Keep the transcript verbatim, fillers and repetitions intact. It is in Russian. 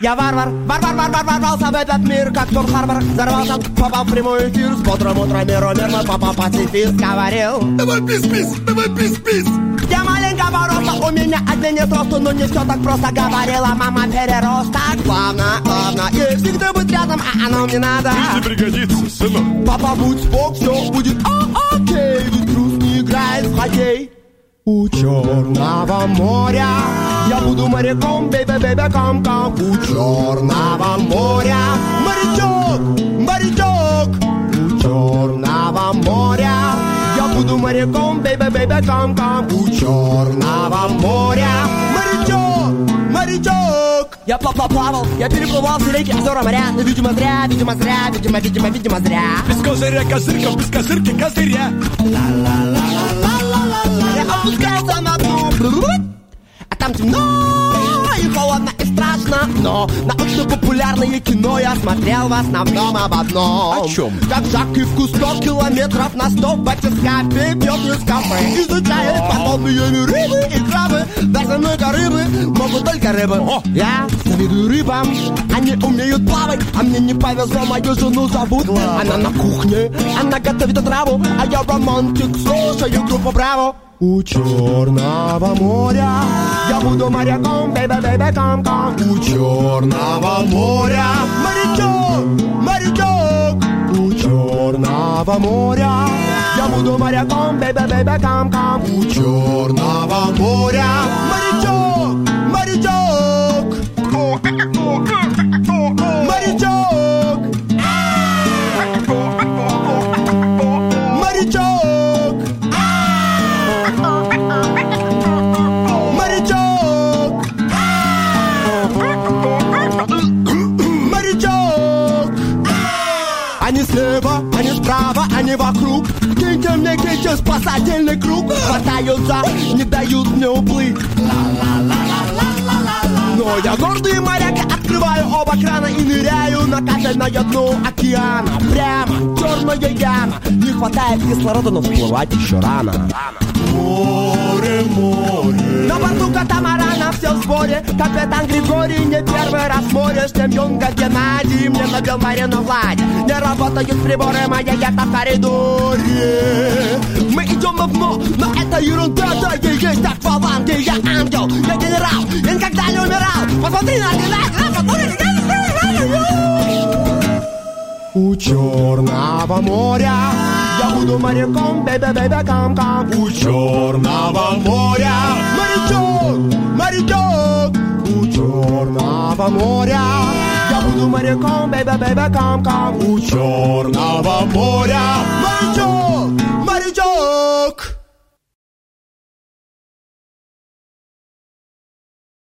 Я варвар, варвар, варвар, ворвался в этот мир, как Перл-Харбор. Взорвался, попал в прямой эфир. С бодрым утром миру мир мой папа пацифист говорил: давай пис-пис, давай пис-пис. Я маленького роста, у меня один нет росту, но не все так просто, говорила мама перероста. Главное, главное, ей всегда быть рядом, а оно мне надо. Если пригодится, сынок. Папа, будь спок, все будет окей, ведь груз не играет в хоккей. У Черного моря я буду моряком, бэйбэ, бэйбэ, кам-кам. У Черного моря морячок, морячок. У Черного моря я буду моряком, бэйбэ, бэйбэ, кам-кам. У Черного моря морячок, морячок. Я плавал, я переплывал все реки, озера, моря. Но, видимо, зря, видимо, зря, видимо, видимо, видимо, зря. Без козыря козырька, без козырки козыря. Я опускался на дно, а там темно и холодно и страшно. Но научно-популярное кино я смотрел в основном об одном. О чем? Как Жак Ивку сто километров на сто в батискафе пьет из кафе. Изучает подводные рыбы и крабы. Даже много рыбы могут только рыбы. О! Я завидую рыбам, они умеют плавать, а мне не повезло, мою жену зовут. Она на кухне, она готовит отраву, а я романтик, слушаю группу Браво. У Черного моря я буду моряком, бэйбэ, бэйбэ, кам-кам. У Черного моря морячок, морячок. У Черного моря я буду моряком, бэйбэ, бэйбэ, кам-кам. У Черного моря морячок, морячок. Морячок. Они слева, они справа, они вокруг. Киньте мне, киньте спасательный круг. Хватаются, не дают мне уплыть. Но я гордый моряк, я открываю оба крана и ныряю на капельное дно океана. Прямо черная яма. Не хватает кислорода, но всплывать еще рано. Море, море. На борту катамарана все в сборе. Капитан Григорий не первый раз море. Штемьонка Геннадий мне набил Марину гладь. Не работают приборы, моя яхта в коридоре. Мы идем на дно, но это ерунда. Да, я есть акваланг, я ангел, я генерал, я никогда не умирал. Посмотри на меня, посмотри на меня. У Черного моря я буду моряком, бэйбэ, бэйбэ, кам-кам. У Черного моря морячок, морячок. У Черного моря я буду моряком, бэйбэ, бэйбэ, кам-кам. У Черного моря